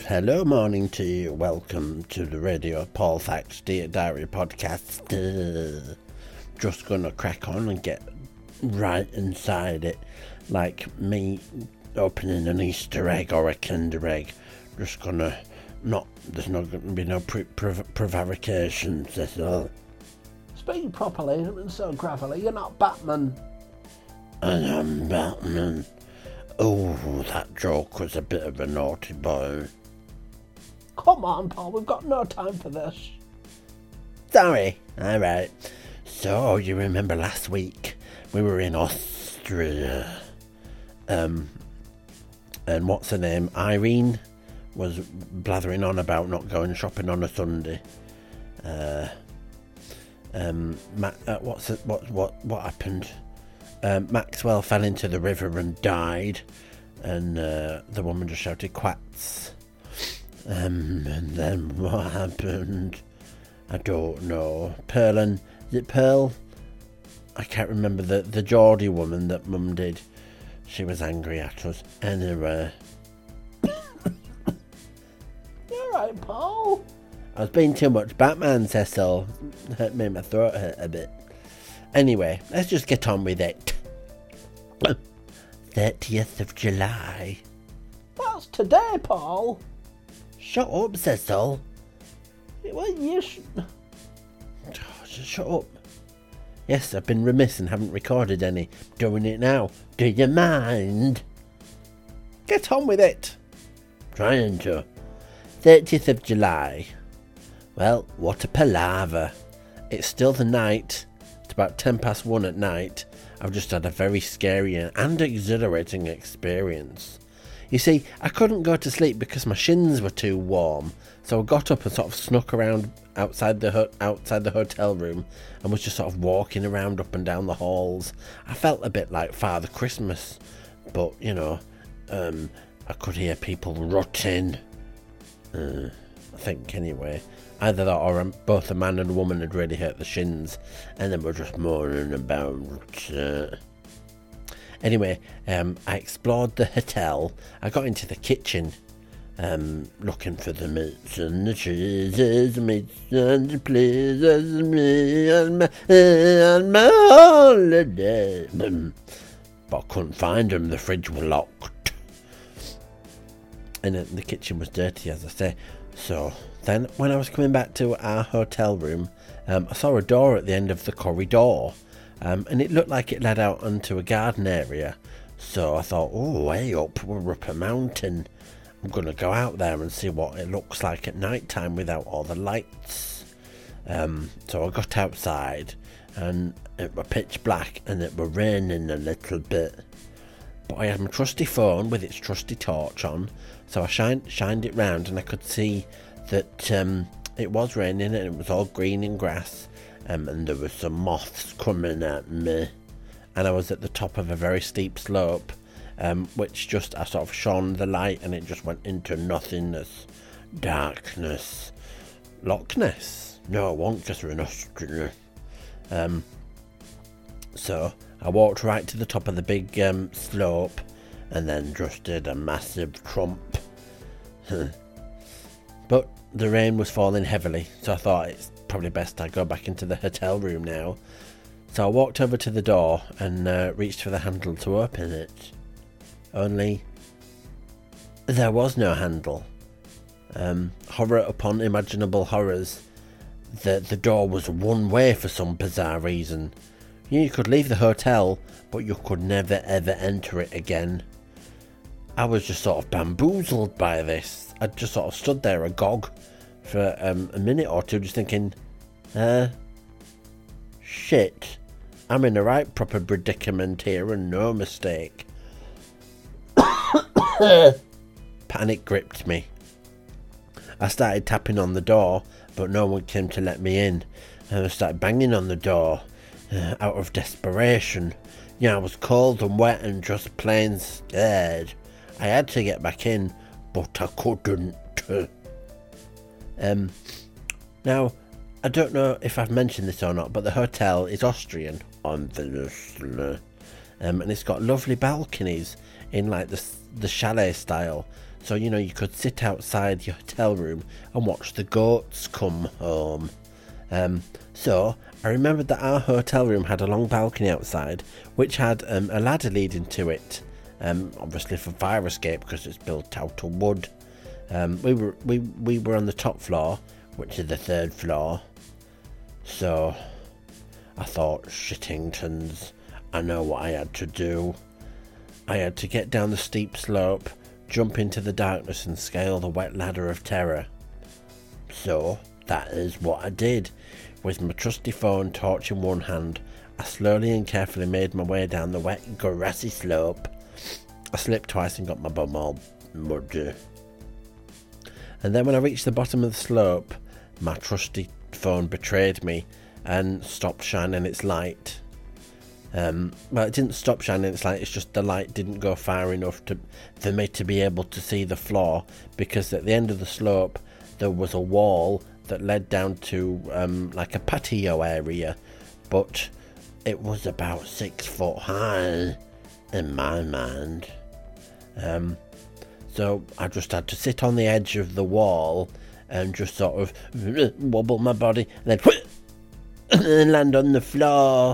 Hello, morning to you. Welcome to the Radio Paul Facts Dear Diary podcast. Just gonna crack on and get right inside it, like me opening an Easter egg or a Kinder egg. Just gonna there's not gonna be no prevarications, that's all. Speak properly and so gravelly, you're not Batman. And I'm Batman. Oh, that joke was a bit of a naughty boy. Come on, Paul, we've got no time for this. Sorry. Alright. So, you remember last week we were in Austria. And what's her name? Irene was blathering on about not going shopping on a Sunday. What happened? Maxwell fell into the river and died, and the woman just shouted "Quats!" And then what happened? I don't know. Is it Pearl? I can't remember the Geordie woman that Mum did. She was angry at us. Anyway. You're right, Paul. I was being too much Batman, Cecil. It made my throat hurt a bit. Anyway, let's just get on with it. 30th of July. That's today, Paul. Shut up, Cecil. Well, you Just shut up. Yes, I've been remiss and haven't recorded any. Doing it now. Do you mind? Get on with it. Trying to. 30th of July. Well, what a palaver. It's still the night. It's about 1:10 at night. I've just had a very scary and exhilarating experience. You see, I couldn't go to sleep because my shins were too warm, so I got up and sort of snuck around outside the hotel room and was just sort of walking around up and down the halls. I felt a bit like Father Christmas, but, you know, I could hear people rutting. I think, anyway. Either that or both a man and a woman had really hurt the shins, and they were just moaning about. Anyway, I explored the hotel. I got into the kitchen, looking for the meats and the cheeses, meats and the pleases me and my holiday. But I couldn't find them. The fridge was locked, and the kitchen was dirty, as I say. So then, when I was coming back to our hotel room, I saw a door at the end of the corridor, and it looked like it led out onto a garden area. So I thought, oh, way up, we're up a mountain. I'm going to go out there and see what it looks like at night time without all the lights. So I got outside, and it was pitch black, and it was raining a little bit. But I had my trusty phone with its trusty torch on, so I shined it round, and I could see that it was raining and it was all green and grass, and there were some moths coming at me, and I was at the top of a very steep slope, which just I sort of shone the light, and it just went into nothingness, darkness, Loch Ness. No, it won't, because we're in Austria. So I walked right to the top of the big slope, and then just did a massive trump. But the rain was falling heavily, so I thought it's probably best I go back into the hotel room now. So I walked over to the door and reached for the handle to open it. Only there was no handle. Horror upon imaginable horrors. The door was one way for some bizarre reason. You could leave the hotel, but you could never ever enter it again. I was just sort of bamboozled by this. I just sort of stood there agog for a minute or two, just thinking, shit, I'm in the right proper predicament here and no mistake. Panic gripped me. I started tapping on the door, but no one came to let me in. And I started banging on the door out of desperation. You know, I was cold and wet and just plain scared. I had to get back in, but I couldn't. Now, I don't know if I've mentioned this or not, but the hotel is Austrian, obviously. And it's got lovely balconies in like the chalet style. So, you could sit outside your hotel room and watch the goats come home. So I remembered that our hotel room had a long balcony outside, which had a ladder leading to it. Obviously for fire escape because it's built out of wood. We were on the top floor, which is the 3rd floor. So I thought, shittingtons, I know what I had to do. I had to get down the steep slope, jump into the darkness and scale the wet ladder of terror. So that is what I did. With my trusty phone torch in one hand, I slowly and carefully made my way down the wet grassy slope. I slipped twice and got my bum all muddy. And then when I reached the bottom of the slope, my trusty phone betrayed me and stopped shining its light. Well, it didn't stop shining its light, it's just the light didn't go far enough for me to be able to see the floor, because at the end of the slope there was a wall that led down to like a patio area, but it was about 6 foot high in my mind. So I just had to sit on the edge of the wall and just sort of wobble my body and then land on the floor.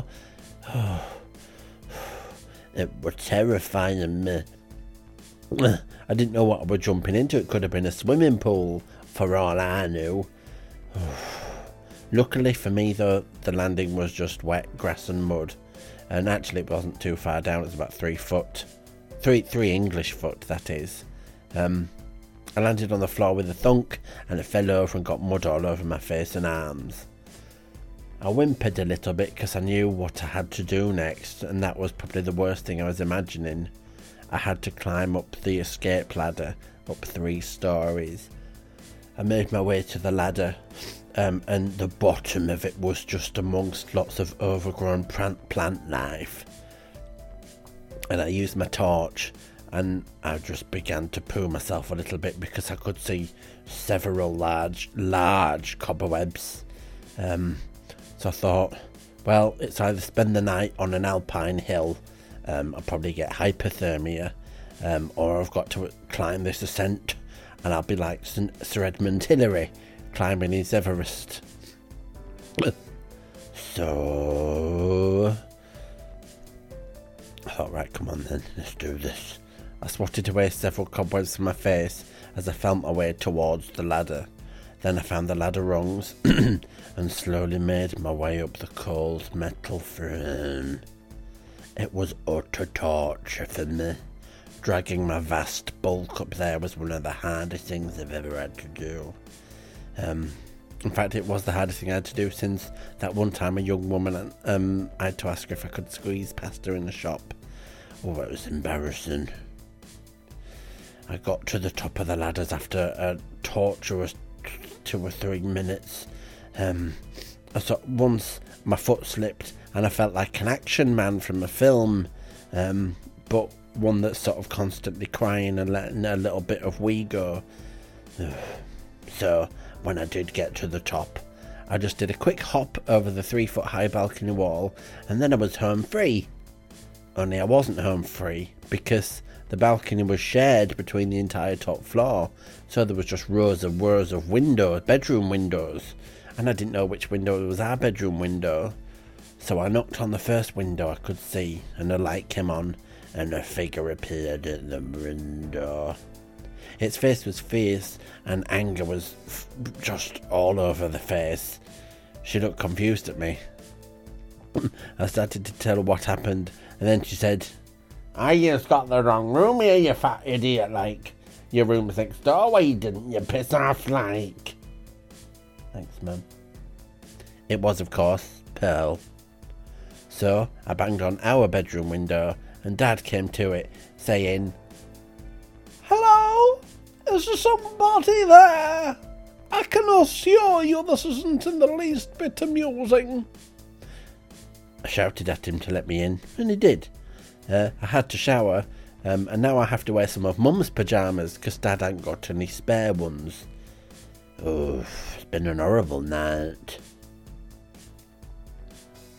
It was terrifying me. I didn't know what I was jumping into. It could have been a swimming pool for all I knew. Luckily for me though, the landing was just wet grass and mud, and actually it wasn't too far down. It was about 3 foot, 3 English foot, that is. I landed on the floor with a thunk and it fell over and got mud all over my face and arms. I whimpered a little bit because I knew what I had to do next, and that was probably the worst thing I was imagining. I had to climb up the escape ladder up 3 stories. I made my way to the ladder, and the bottom of it was just amongst lots of overgrown plant life. And I used my torch, and I just began to poo myself a little bit because I could see several large cobwebs. So I thought, well, it's either spend the night on an alpine hill, I'll probably get hypothermia, or I've got to climb this ascent and I'll be like Sir Edmund Hillary climbing his Everest. So I thought, right, come on then, let's do this. I swatted away several cobwebs from my face as I felt my way towards the ladder. Then I found the ladder rungs and slowly made my way up the cold metal frame. It was utter torture for me. Dragging my vast bulk up there was one of the hardest things I've ever had to do. In fact, it was the hardest thing I had to do since that one time a young woman, I had to ask her if I could squeeze past her in the shop. Oh, it was embarrassing. I got to the top of the ladders after a torturous 2 or 3 minutes. I saw once my foot slipped and I felt like an action man from a film, but one that's sort of constantly crying and letting a little bit of wee go. So when I did get to the top, I just did a quick hop over the 3 foot high balcony wall and then I was home free. Only I wasn't home free because the balcony was shared between the entire top floor, so there was just rows of windows, bedroom windows, and I didn't know which window was our bedroom window. So I knocked on the first window I could see, and a light came on, and a figure appeared at the window. Its face was fierce, and anger was just all over the face. She looked confused at me. I started to tell her what happened, and then she said, You just got the wrong room here, you fat idiot, like. Your room's next door, why didn't you piss off, like? Thanks, Mum. It was, of course, Pearl. So I banged on our bedroom window, and Dad came to it, saying, Hello? Is there somebody there? I can assure you this isn't in the least bit amusing. I shouted at him to let me in, and he did. I had to shower, and now I have to wear some of Mum's pyjamas because Dad ain't got any spare ones. Oh, it's been an horrible night.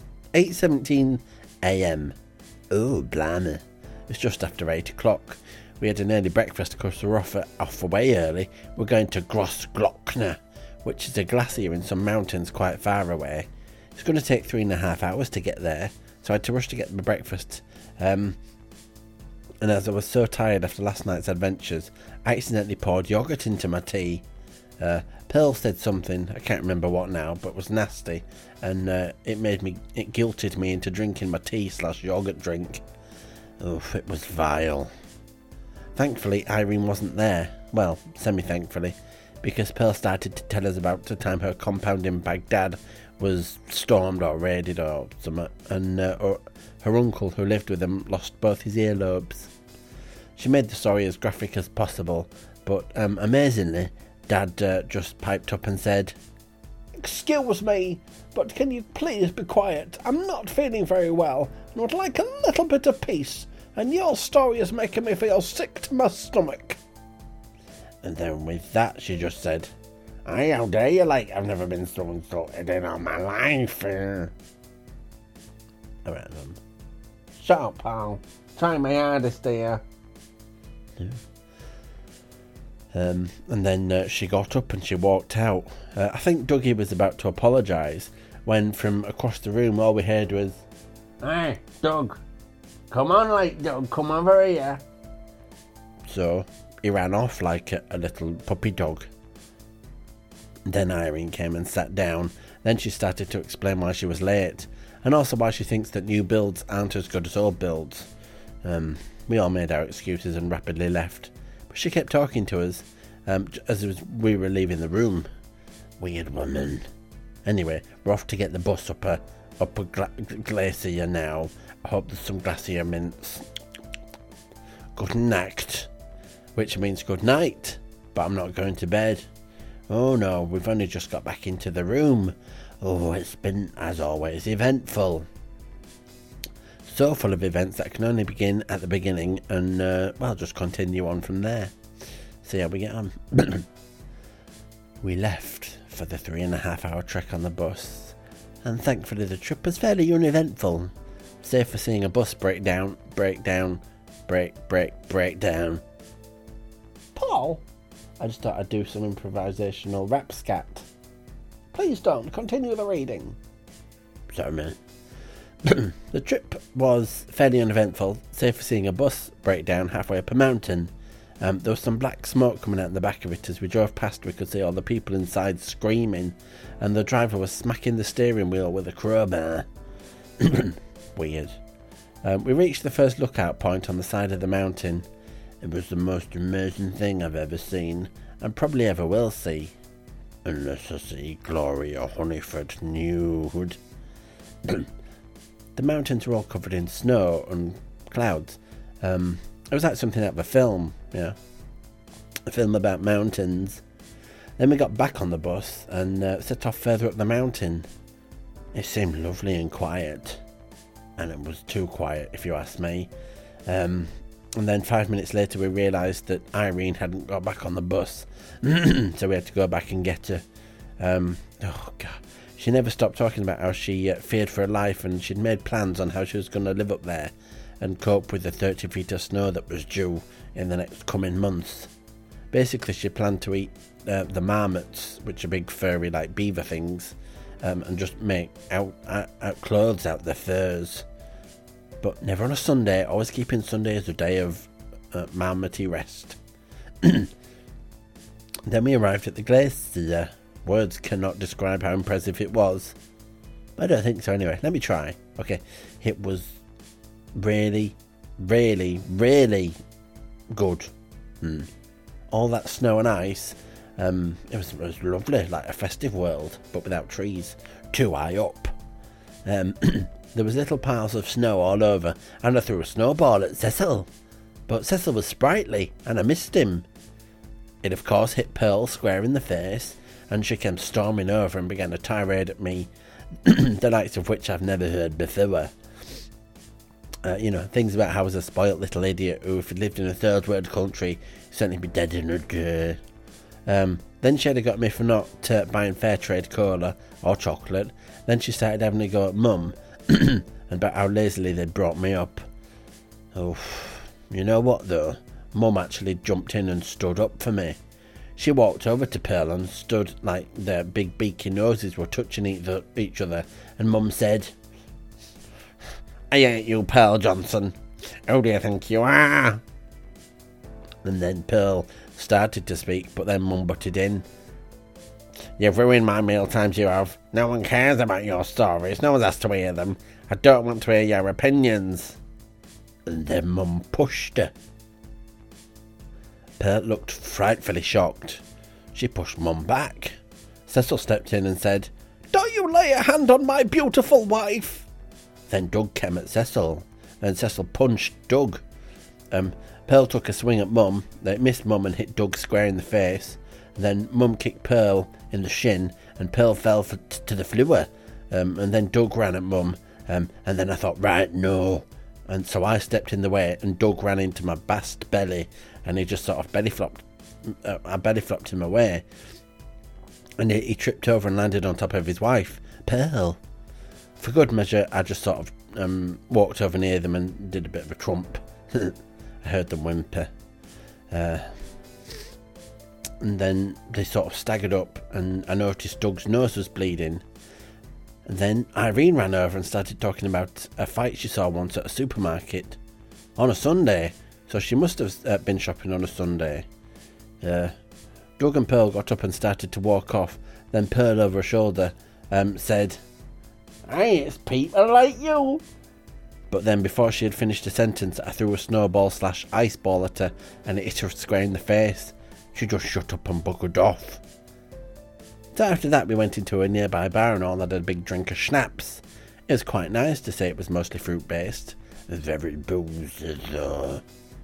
8:17 a.m. Oh, blimey. It's just after 8 o'clock. We had an early breakfast because we're off away early. We're going to Grossglockner, which is a glacier in some mountains quite far away. It's going to take 3.5 hours to get there, so I had to rush to get my breakfast. And as I was so tired after last night's adventures, I accidentally poured yoghurt into my tea. Pearl said something, I can't remember what now, but was nasty, and it guilted me into drinking my tea/yogurt drink. Oof, it was vile. Thankfully, Irene wasn't there. Well, semi-thankfully, because Pearl started to tell us about the time her compound in Baghdad was stormed or raided or something, and her uncle who lived with them lost both his earlobes. She made the story as graphic as possible, but amazingly, Dad just piped up and said, "Excuse me, but can you please be quiet? I'm not feeling very well and would like a little bit of peace, and your story is making me feel sick to my stomach." And then with that, she just said, "How dare you, like I've never been so insulted in all my life." Alright, Shut up, pal. Try my hardest here. Yeah. And then she got up and she walked out. I think Dougie was about to apologise when from across the room all we heard was, "Hey, Doug. Come on, Doug. Come over here." So he ran off like a little puppy dog. Then Irene came and sat down. Then she started to explain why she was late, and also why she thinks that new builds aren't as good as old builds. We all made our excuses and rapidly left. But she kept talking to us as we were leaving the room. Weird woman. Anyway, we're off to get the bus up a glacier now. I hope there's some glacier mints. Good night. Which means good night. But I'm not going to bed. Oh no, we've only just got back into the room. Oh, it's been, as always, eventful. So full of events that can only begin at the beginning and, just continue on from there. See how we get on. We left for the 3.5 hour trek on the bus, and thankfully the trip was fairly uneventful, save for seeing a bus break down. Paul? I just thought I'd do some improvisational rap scat. Please don't. Continue the reading. Sorry, man. The trip was fairly uneventful, save for seeing a bus break down halfway up a mountain. There was some black smoke coming out the back of it. As we drove past, we could see all the people inside screaming, and the driver was smacking the steering wheel with a crowbar. Weird. We reached the first lookout point on the side of the mountain. It was the most amazing thing I've ever seen, and probably ever will see. Unless I see Gloria Honeyford nude. The mountains were all covered in snow and clouds. It was like something out of a film, a film about mountains. Then we got back on the bus and set off further up the mountain. It seemed lovely and quiet, and it was too quiet if you ask me. And then 5 minutes later we realised that Irene hadn't got back on the bus, so we had to go back and get her. Oh God. She never stopped talking about how she feared for her life, and she'd made plans on how she was going to live up there and cope with the 30 feet of snow that was due in the next coming months. Basically, she planned to eat the marmots, which are big furry like beaver things, and just make out clothes out of their furs. But never on a Sunday, always keeping Sunday as a day of marmoty rest. Then we arrived at the glacier. Words cannot describe how impressive it was. I don't think so anyway. Let me try. Okay. It was really, really, really good. All that snow and ice. It was lovely, like a festive world, but without trees. Too high up. There was little piles of snow all over, and I threw a snowball at Cecil. But Cecil was sprightly, and I missed him. It of course hit Pearl square in the face, and she came storming over and began a tirade at me, the likes of which I've never heard before. Things about how I was a spoilt little idiot who, if he'd lived in a third world country, he'd certainly be dead in a day. Then she had got me for not buying fair trade cola or chocolate. Then she started having a go at Mum, and about how lazily they'd brought me up. Oh, you know what though? Mum actually jumped in and stood up for me. She walked over to Pearl and stood like their big beaky noses were touching each other, and Mum said, "I ain't you, Pearl Johnson. Who do you think you are?" And then Pearl started to speak, but then Mum butted in. "You've ruined my meal times, you have. No one cares about your stories. No one's asked to hear them. I don't want to hear your opinions." And then Mum pushed her. Pearl looked frightfully shocked. She pushed Mum back. Cecil stepped in and said, "Don't you lay a hand on my beautiful wife." Then Doug came at Cecil, and Cecil punched Doug. Pearl took a swing at Mum. It missed Mum and hit Doug square in the face. Then Mum kicked Pearl in the shin, and Pearl fell to the floor. And then Doug ran at Mum, and then I thought, right, no. And so I stepped in the way, and Doug ran into my bast belly, and he just sort of belly flopped. I belly flopped him away, and he tripped over and landed on top of his wife, Pearl. For good measure, I just sort of walked over near them and did a bit of a trump. I heard them whimper. And then they sort of staggered up, and I noticed Doug's nose was bleeding. And then Irene ran over and started talking about a fight she saw once at a supermarket on a Sunday. So she must have been shopping on a Sunday. Doug and Pearl got up and started to walk off. Then Pearl over her shoulder said, "Hey, it's people like you." But then before she had finished a sentence, I threw a snowball/ice ball at her, and it hit her square in the face. She just shut up and buggered off. So after that we went into a nearby bar and all had a big drink of schnapps. It was quite nice to say it was mostly fruit based. Very boozy though.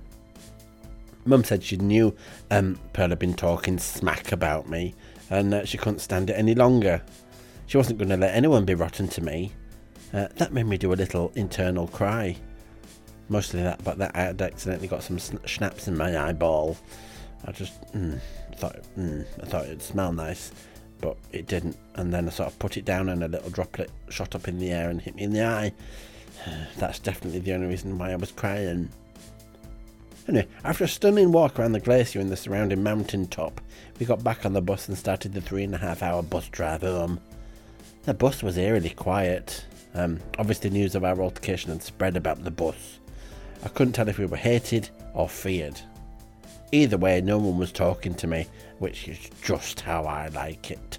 Mum said she knew Pearl had been talking smack about me, and she couldn't stand it any longer. She wasn't going to let anyone be rotten to me. That made me do a little internal cry. Mostly that, but that I had accidentally got some schnapps in my eyeball. I just thought it'd smell nice, but it didn't. And then I sort of put it down, and a little droplet shot up in the air and hit me in the eye. That's definitely the only reason why I was crying. Anyway, after a stunning walk around the glacier and the surrounding mountain top, we got back on the bus and started the 3.5-hour bus drive home. The bus was eerily quiet. Obviously news of our altercation had spread about the bus. I couldn't tell if we were hated or feared. Either way, no one was talking to me, which is just how I like it.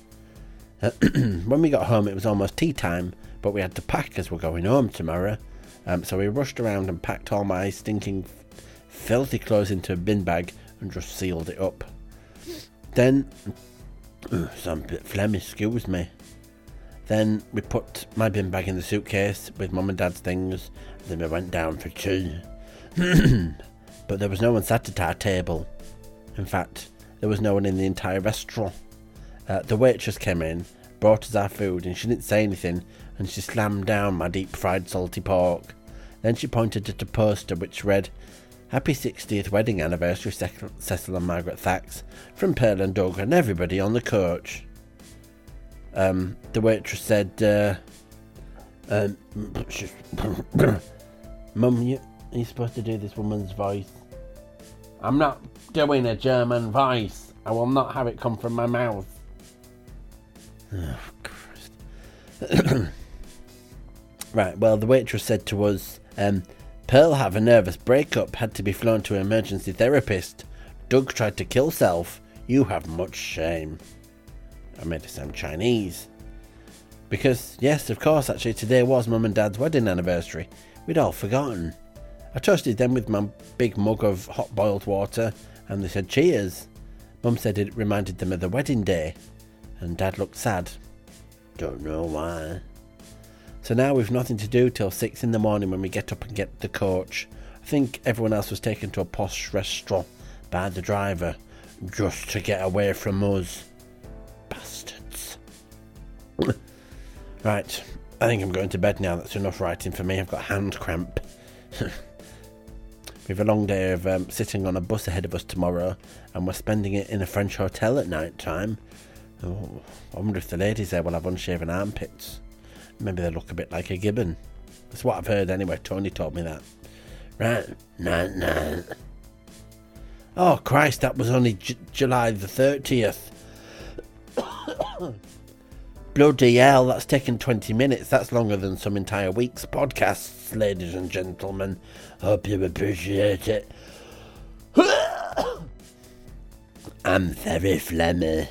When we got home, it was almost tea time, but we had to pack as we're going home tomorrow. So we rushed around and packed all my stinking, filthy clothes into a bin bag and just sealed it up. Then, so I'm a bit phlegmy, excuse me. Then we put my bin bag in the suitcase with Mum and Dad's things, and then we went down for tea. But there was no one sat at our table. In fact, there was no one in the entire restaurant. The waitress came in, brought us our food, and she didn't say anything, and she slammed down my deep fried salty pork. Then she pointed at a poster which read, "Happy 60th wedding anniversary, Cecil and Margaret Thax, from Pearl and Doug and everybody on the coach." The waitress said, "Mum, you're supposed to do this woman's voice." "I'm not doing a German voice. I will not have it come from my mouth." Oh, Christ. Right, well, the waitress said to us, "Pearl have a nervous breakup, had to be flown to an emergency therapist. Doug tried to kill self. You have much shame." I made it sound Chinese. Because, yes, of course, actually, today was Mum and Dad's wedding anniversary. We'd all forgotten. I toasted them with my big mug of hot boiled water, and they said cheers. Mum said it reminded them of the wedding day, and Dad looked sad. Don't know why. So now we've nothing to do till 6 in the morning when we get up and get the coach. I think everyone else was taken to a posh restaurant by the driver, just to get away from us. Bastards. Right, I think I'm going to bed now. That's enough writing for me. I've got hand cramp. We have a long day of sitting on a bus ahead of us tomorrow, and we're spending it in a French hotel at night time. Oh, I wonder if the ladies there will have unshaven armpits. Maybe they look a bit like a gibbon. That's what I've heard anyway. Tony told me that. Right, night. Oh, Christ, that was only July the 30th. Bloody hell, that's taken 20 minutes. That's longer than some entire week's podcasts, ladies and gentlemen. Hope you appreciate it. I'm very phlegmy.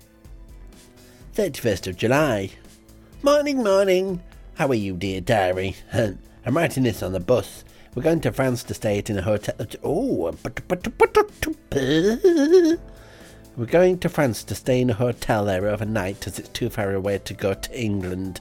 31st of July. Morning. How are you, dear diary? I'm writing this on the bus. We're going to France to stay in a hotel. We're going to France to stay in a hotel there overnight as it's too far away to go to England.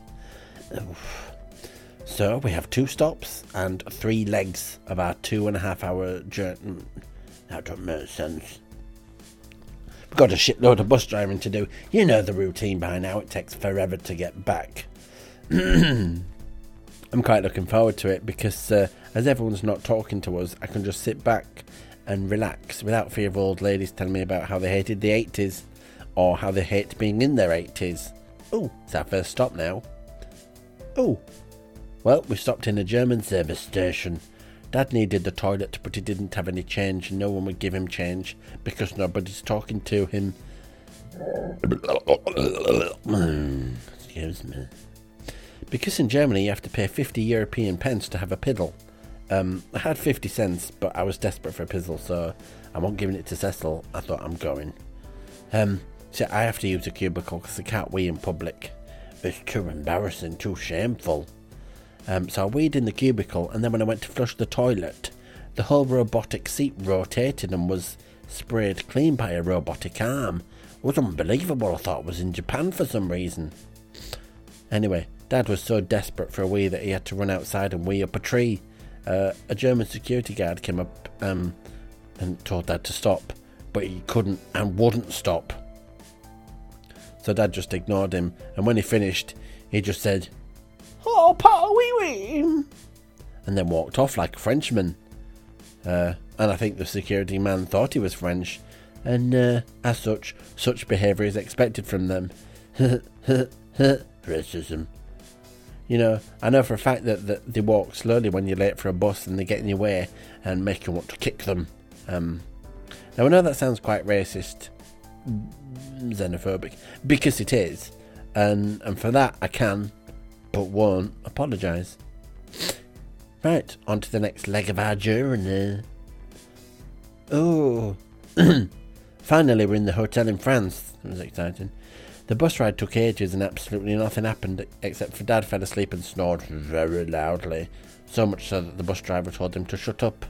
So we have 2 stops and 3 legs of our 2.5 hour journey. That don't make sense. We've got a shitload of bus driving to do. You know the routine by now. It takes forever to get back. I'm quite looking forward to it because as everyone's not talking to us, I can just sit back and relax without fear of old ladies telling me about how they hated the 80s or how they hate being in their 80s. Oh, it's our first stop now. Oh, well, we stopped in a German service station. Dad needed the toilet, but he didn't have any change and no one would give him change because nobody's talking to him. Excuse me. Because in Germany you have to pay 50 European pence to have a piddle. I had 50 cents, but I was desperate for a pizzle, so I won't give it to Cecil. I thought I'm going. So I have to use a cubicle because I can't wee in public. It's too embarrassing, too shameful. So I weed in the cubicle, and then when I went to flush the toilet, the whole robotic seat rotated and was sprayed clean by a robotic arm. It was unbelievable. I thought it was in Japan for some reason. Anyway, Dad was so desperate for a wee that he had to run outside and wee up a tree. A German security guard came up and told Dad to stop, but he couldn't and wouldn't stop. So Dad just ignored him, and when he finished, he just said, "Oh, pa, wee," and then walked off like a Frenchman. And I think the security man thought he was French, and as such behaviour is expected from them. Racism. You know, I know for a fact that they walk slowly when you're late for a bus and they get in your way and make you want to kick them. Now I know that sounds quite racist, xenophobic, because it is, and for that I can, but won't apologise. Right, on to the next leg of our journey. Oh, finally we're in the hotel in France. It was exciting. The bus ride took ages and absolutely nothing happened except for Dad fell asleep and snored very loudly, so much so that the bus driver told him to shut up.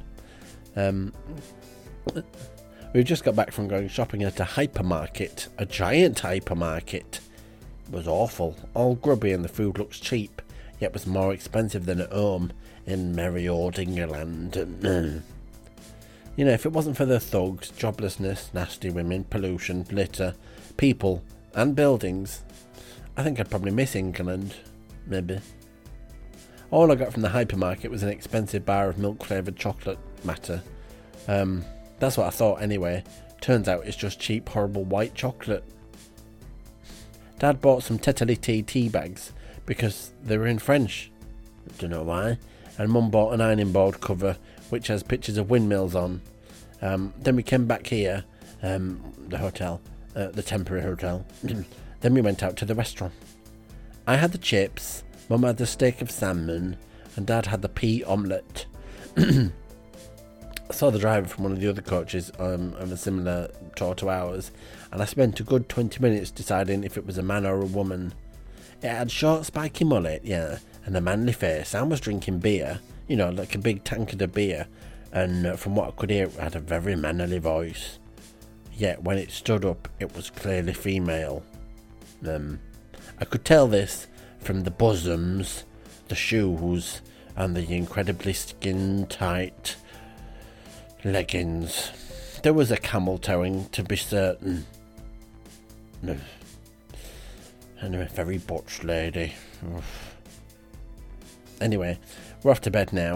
We just got back from going shopping at a hypermarket, a giant hypermarket. It was awful, all grubby and the food looks cheap, yet was more expensive than at home in merry old England. You know, if it wasn't for the thugs, joblessness, nasty women, pollution, litter, people and buildings, I think I'd probably miss England, maybe. All I got from the hypermarket was an expensive bar of milk-flavoured chocolate matter. That's what I thought anyway. Turns out it's just cheap, horrible white chocolate. Dad bought some Teteliti tea bags because they were in French. I don't know why. And Mum bought an ironing board cover which has pictures of windmills on. Then we came back here, the hotel. The temporary hotel. Then we went out to the restaurant. I had the chips, Mum had the steak of salmon, and Dad had the pea omelette. I saw the driver from one of the other coaches on a similar tour to ours, and I spent a good 20 minutes deciding if it was a man or a woman. It had short spiky mullet, yeah, and a manly face. I was drinking beer, you know, like a big tankard of beer, and from what I could hear, it had a very manly voice. Yet when it stood up, it was clearly female. I could tell this from the bosoms, the shoes, and the incredibly skin-tight leggings. There was a camel toeing, to be certain. And a very butch lady. Anyway, we're off to bed now.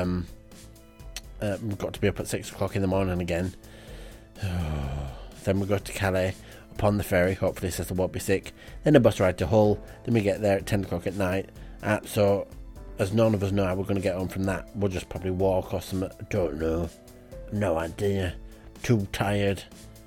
We've got to be up at 6 o'clock in the morning again. Then we go to Calais, upon the ferry. Hopefully Cecil won't be sick. Then a bus ride to Hull. Then we get there at 10 o'clock at night. So, as none of us know how we're going to get home from that, we'll just probably walk or something. Don't know. No idea. too tired.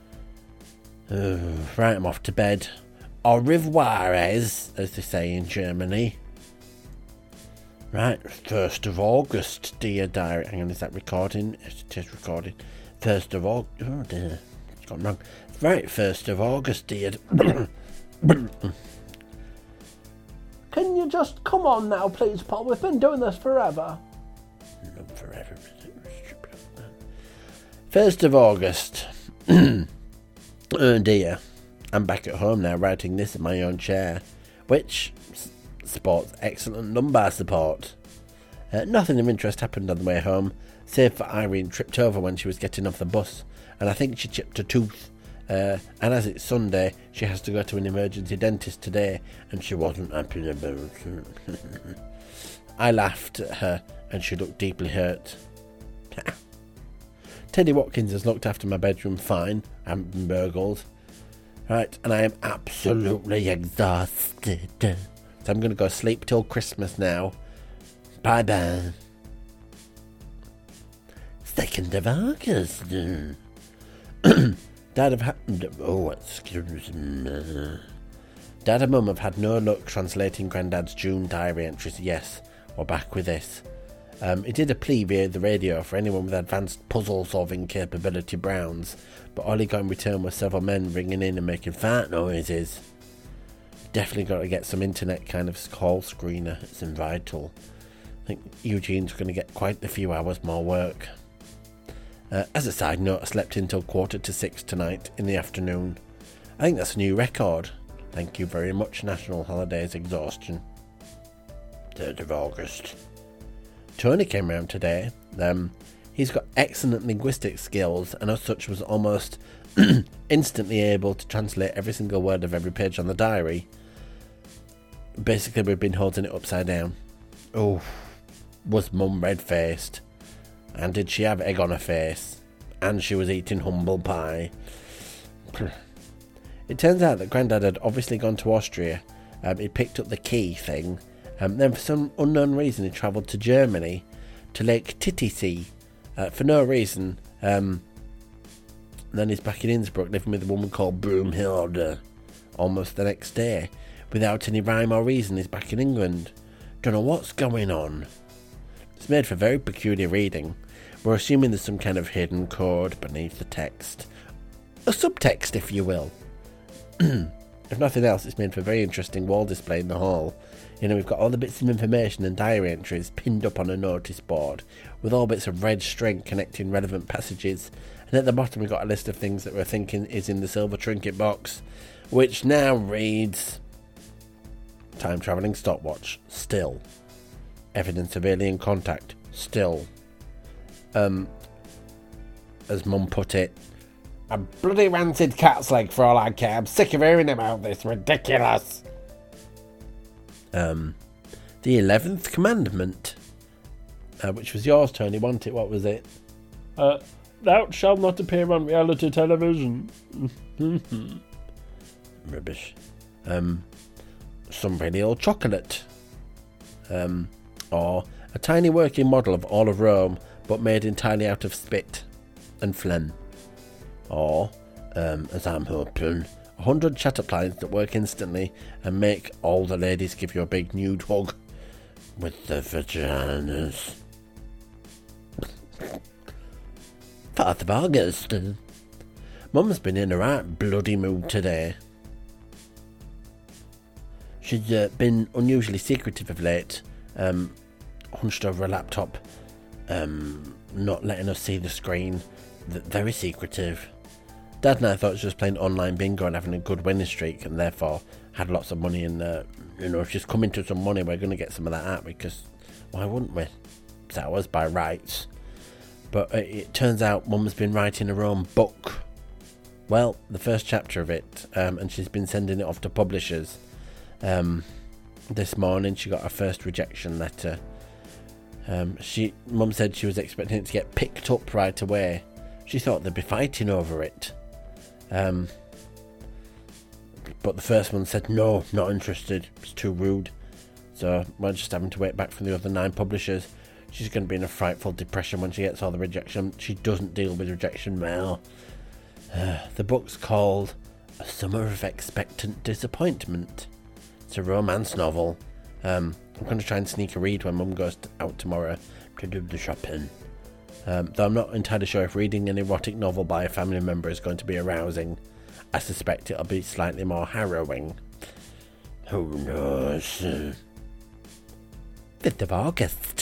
Right, I'm off to bed. Au revoir, as they say in Germany. Right, 1st of August, dear diary. Hang on, is that recording? It is recording. 1st of August. Oh dear, it's gone wrong. Right, 1st of August, dear. Can you just come on now, please, Paul? We've been doing this forever. Not forever. 1st of August. Oh dear. I'm back at home now, writing this in my own chair, which sports excellent lumbar support. Nothing of interest happened on the way home, save for Irene tripped over when she was getting off the bus, and I think she chipped a tooth. And as it's Sunday, she has to go to an emergency dentist today, and she wasn't happy about it. I laughed at her, and she looked deeply hurt. Teddy Watkins has looked after my bedroom fine. I haven't been burgled. Right, and I am absolutely exhausted. So I'm going to go sleep till Christmas now. Bye-bye. 2nd of August. Dad and Mum have had no luck translating Grandad's June diary entries. Yes, we're back with this. He did a plea via the radio for anyone with advanced puzzle-solving capability Browns, but all he got in return was several men ringing in and making fart noises. Definitely got to get some internet kind of call screener. It's vital. I think Eugene's going to get quite a few hours more work. As a side note, I slept until 5:45 tonight in the afternoon. I think that's a new record. Thank you very much, National Holidays Exhaustion. 3rd of August. Tony came round today. He's got excellent linguistic skills and as such was almost instantly able to translate every single word of every page on the diary. Basically, we've been holding it upside down. Oh, was Mum red-faced? And did she have egg on her face? And she was eating humble pie. It turns out that Grandad had obviously gone to Austria. He picked up the key thing. Then for some unknown reason he travelled to Germany, to Lake Titisee, for no reason. Then he's back in Innsbruck living with a woman called Broomhilde. Almost the next day. Without any rhyme or reason he's back in England. Don't know what's going on. It's made for very peculiar reading. We're assuming there's some kind of hidden code beneath the text. A subtext, if you will. If nothing else, it's made for a very interesting wall display in the hall. You know, we've got all the bits of information and diary entries pinned up on a notice board, with all bits of red string connecting relevant passages, and at the bottom we've got a list of things that we're thinking is in the silver trinket box, which now reads... Time-travelling stopwatch, still. Evidence of alien contact, still. As Mum put it, a bloody rancid cat's leg for all I care. I'm sick of hearing about this. Ridiculous. The 11th commandment, which was yours, Tony, wasn't it? What was it? Thou shalt not appear on reality television. Rubbish. Some really old chocolate. Or a tiny working model of all of Rome, but made entirely out of spit and phlegm. Or, as I'm hoping, 100 chat appliances that work instantly and make all the ladies give you a big nude hug with their vaginas. 4th of August. Mum's been in a right bloody mood today. She's been unusually secretive of late, hunched over a laptop, not letting us see the screen, very secretive. Dad and I thought she was playing online bingo and having a good winning streak and therefore had lots of money and, if she's come into some money, we're going to get some of that out because why wouldn't we? It's ours by rights. But it turns out Mum's been writing her own book. Well, the first chapter of it, and she's been sending it off to publishers. This morning she got her first rejection letter. Mum said she was expecting it to get picked up right away. She thought they'd be fighting over it. But the first one said no, not interested, it's too rude. So we're just having to wait back from the other 9 publishers. She's going to be in a frightful depression when she gets all the rejection. She doesn't deal with rejection well. The book's called A Summer of Expectant Disappointment. It's a romance novel. I'm going to try and sneak a read when Mum goes out tomorrow to do the shopping. Though I'm not entirely sure if reading an erotic novel by a family member is going to be arousing. I suspect it'll be slightly more harrowing. Who knows? 5th of August.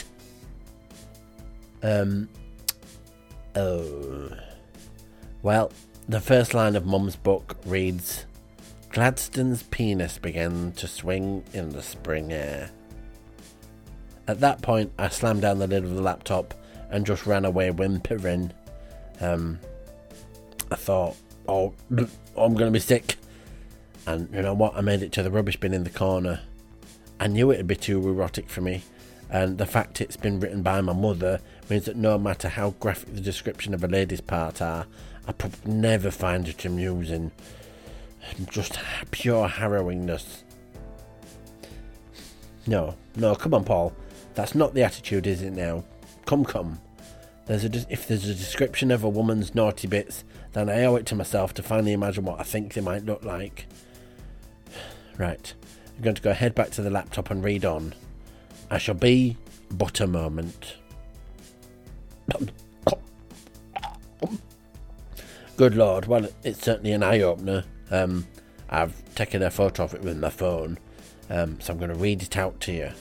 Well, the first line of Mum's book reads, Gladstone's penis began to swing in the spring air. At that point, I slammed down the lid of the laptop and just ran away whimpering. I thought, I'm going to be sick. And you know what? I made it to the rubbish bin in the corner. I knew it'd be too erotic for me. And the fact it's been written by my mother means that no matter how graphic the description of a lady's part are, I probably never find it amusing. Just pure harrowingness. No, come on, Paul. That's not the attitude, is it now? Come. If there's a description of a woman's naughty bits, then I owe it to myself to finally imagine what I think they might look like. Right, I'm going to go head back to the laptop and read on. I shall be but a moment. Good Lord, well, it's certainly an eye-opener. I've taken a photo of it with my phone, so I'm going to read it out to you.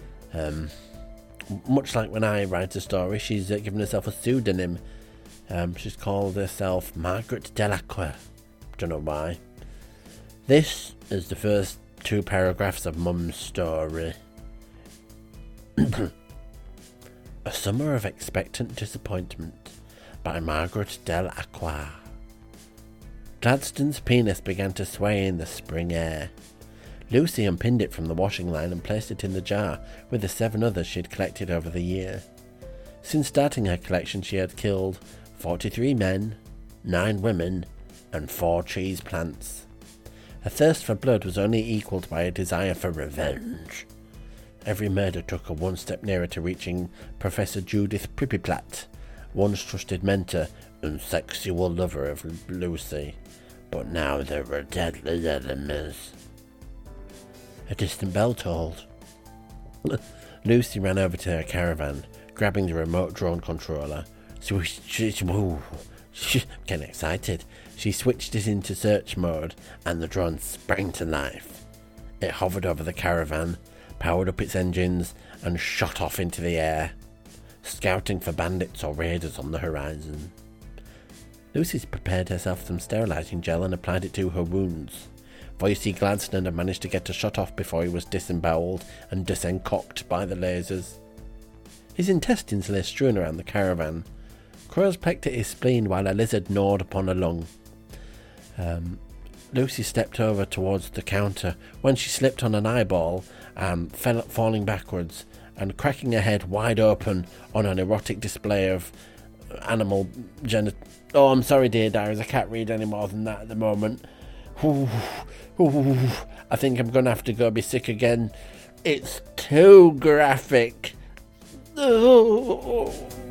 Much like when I write a story, she's given herself a pseudonym. She's called herself Margaret Delacroix. Don't know why. This is the first 2 paragraphs of Mum's story. A Summer of Expectant Disappointment by Margaret Delacroix. Gladstone's penis began to sway in the spring air. Lucy unpinned it from the washing line and placed it in the jar with the 7 others she'd collected over the year. Since starting her collection, she had killed 43 men, 9 women, and 4 cheese plants. Her thirst for blood was only equalled by a desire for revenge. Every murder took her one step nearer to reaching Professor Judith Pripyplat, once trusted mentor and sexual lover of Lucy. But now they were deadly enemies. A distant bell tolled. Lucy ran over to her caravan, grabbing the remote drone controller. Getting excited. She switched it into search mode, and the drone sprang to life. It hovered over the caravan, powered up its engines, and shot off into the air, scouting for bandits or raiders on the horizon. Lucy prepared herself some sterilising gel and applied it to her wounds. Voicey Gladstone had managed to get a shot off before he was disemboweled and disencocked by the lasers. His intestines lay strewn around the caravan. Crows pecked at his spleen while a lizard gnawed upon a lung. Lucy stepped over towards the counter when she slipped on an eyeball, falling backwards and cracking her head wide open on an erotic display of animal Oh, I'm sorry, dear diaries, I can't read any more than that at the moment. I think I'm going to have to go be sick again. It's too graphic.